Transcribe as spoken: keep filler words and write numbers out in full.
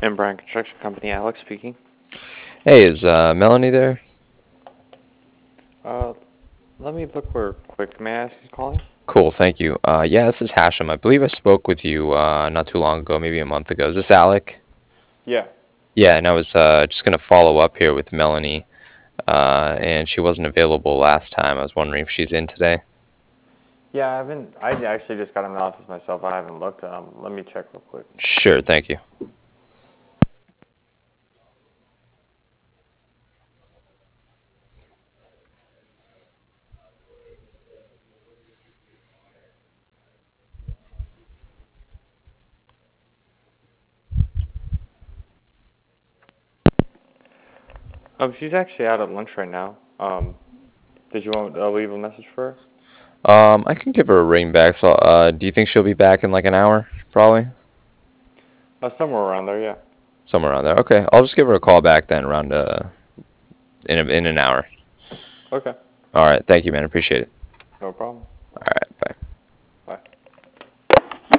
And Brian Construction Company, Alex speaking. Hey, is uh, Melanie there? Uh, Let me look real quick. May I ask who's calling? Cool, thank you. Uh, yeah, this is Hashem. I believe I spoke with you uh, not too long ago, maybe a month ago. Is this Alec? Yeah. Yeah, and I was uh, just going to follow up here with Melanie, uh, and she wasn't available last time. I was wondering if she's in today. Yeah, I haven't. I actually just got in the office myself. I haven't looked. Um, let me check real quick. Sure, thank you. Um, she's actually out at lunch right now. Um, did you want to leave a message for her? Um, I can give her a ring back. So, uh, do you think she'll be back in like an hour? Probably Uh, somewhere around there. Yeah. somewhere around there. Okay, I'll just give her a call back then, around uh, in a, in an hour. Okay. All right, thank you, man. Appreciate it. No problem.